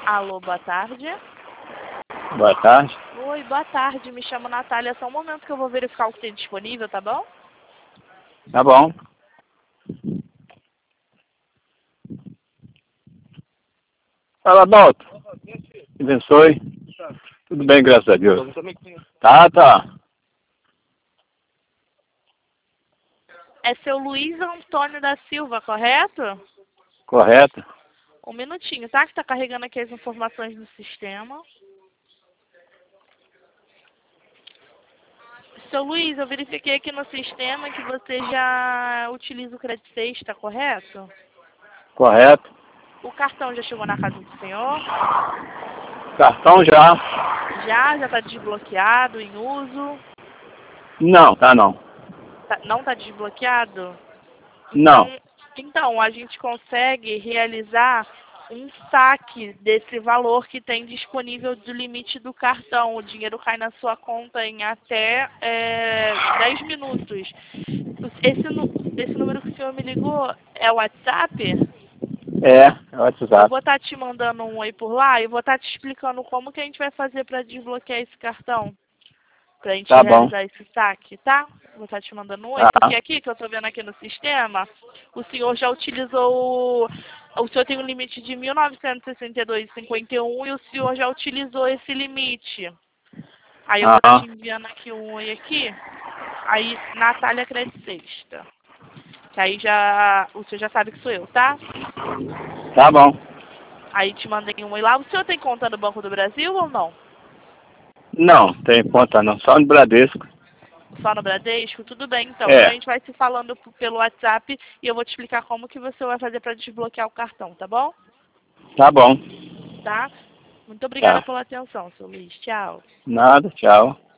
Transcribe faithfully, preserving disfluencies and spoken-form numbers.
Alô, boa tarde. Boa tarde. Oi, boa tarde. Me chamo Natália. Só um momento que eu vou verificar o que tem disponível, tá bom? Tá bom. Fala, Adalto. Abençoe. Tudo bem, graças a Deus. Tá, tá. É seu Luiz Antônio da Silva, correto? Correto. Um minutinho, tá? Que tá carregando aqui as informações do sistema. Seu Luiz, eu verifiquei aqui no sistema que você já utiliza o Credit Sexta, correto? Correto. O cartão já chegou na casa do senhor? Cartão já? Já? Já está desbloqueado, em uso? Não, tá não. Tá- não está desbloqueado? Não. Então, então, a gente consegue realizar um saque desse valor que tem disponível do limite do cartão. O dinheiro cai na sua conta em até é, dez minutos. Esse, nu- esse número que o senhor me ligou é o WhatsApp? É, é o Eu WhatsApp. vou estar te mandando um oi por lá e vou estar te explicando como que a gente vai fazer para desbloquear esse cartão. Pra gente Tá bom. realizar esse saque, tá? Vou estar te mandando um oi, Tá. porque aqui que eu tô vendo aqui no sistema, o senhor já utilizou, o, o senhor tem um limite de mil novecentos e sessenta e dois vírgula cinquenta e um e o senhor já utilizou esse limite. Aí eu vou estar Ah, te enviando aqui um oi aqui, aí Natália Credit Sexta. Que aí já, o senhor já sabe que sou eu, tá? tá bom. Aí te mandei um oi lá. O senhor tem conta no Banco do Brasil ou não? Não, tem conta não. Só no Bradesco. Só no Bradesco? Tudo bem, então. Então a É, gente vai se falando p- pelo WhatsApp e eu vou te explicar como que você vai fazer para desbloquear o cartão, tá bom? tá bom. Tá? Muito obrigada Tá. pela atenção, seu Luiz. Tchau. Nada, tchau.